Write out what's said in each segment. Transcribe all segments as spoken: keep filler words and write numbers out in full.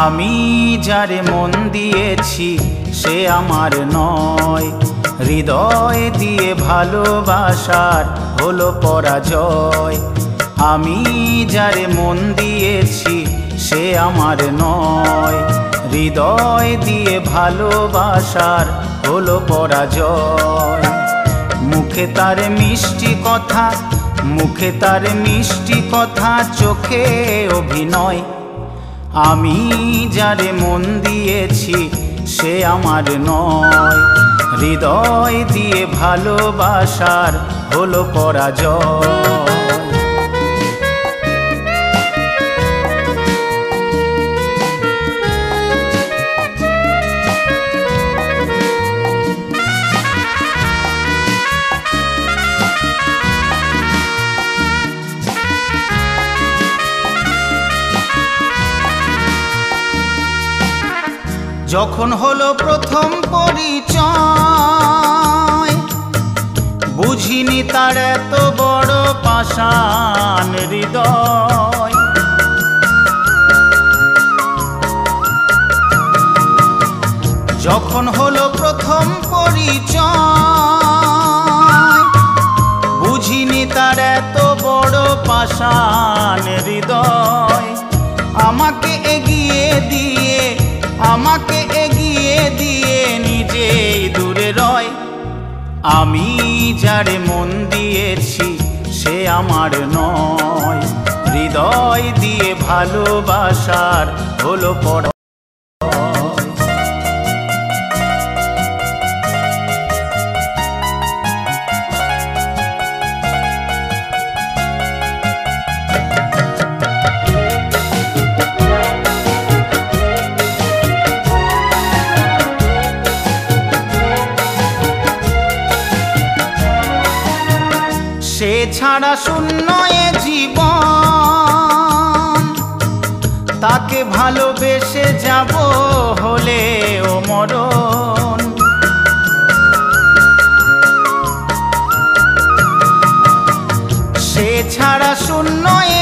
আমি যারে মন দিয়েছি সে আমার নয়, হৃদয় দিয়ে ভালোবাসার হলো পরাজয়। আমি যারে মন দিয়েছি সে আমার নয়, হৃদয় দিয়ে ভালোবাসার হলো পরাজয়। মুখে তার মিষ্টি কথা, মুখে তার মিষ্টি কথা, চোখে অভিনয়। আমি যারে মন দিয়েছি সে আমার নয়, হৃদয় দিয়ে ভালোবাসার হলো পরাজয়। যখন হলো প্রথম পরিচয়, বুঝিনি তার এত বড় পাষাণ হৃদয়। যখন হলো প্রথম পরিচয়, বুঝিনি তার এত বড় পাষাণ হৃদয়। আমাকে এগিয়ে দিয়ে, আমাকে এগিয়ে দিয়ে নিজেই দূরে রয়। আমি যারে মন দিয়েছি সে আমার নয়, হৃদয় দিয়ে ভালোবাসার হলো পরাজয়। সে ছাড়া শূন্য এ জীবন, তাকে ভালোবেসে যাব হলে ও মরণ। সে ছাড়া শূন্য এ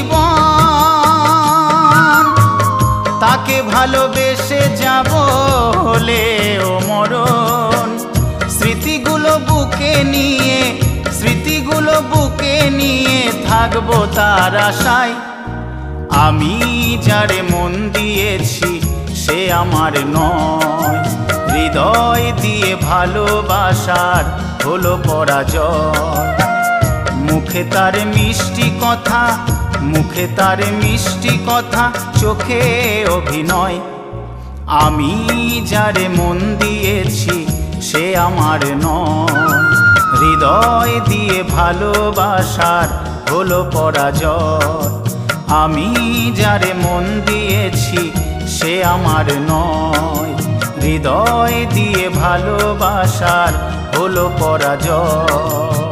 জীবন, তাকে ভালোবেসে যাব হলে ও মরণ। স্মৃতিগুলো বুকে নিয়ে, স্মৃতিগুলো বুকে নিয়ে থাকবো তার আশায়। আমি যারে মন দিয়েছি সে আমার নয়, হৃদয় দিয়ে ভালোবাসার হলো পরাজয়। মুখে তার মিষ্টি কথা, মুখে তার মিষ্টি কথা, চোখে অভিনয়। আমি যারে মন দিয়েছি সে আমার নয়, হৃদয় দিয়ে ভালোবাসার হলো পরাজয়। আমি যারে মন দিয়েছি সে আমার নয়, হৃদয় দিয়ে ভালোবাসার হলো পরাজয়।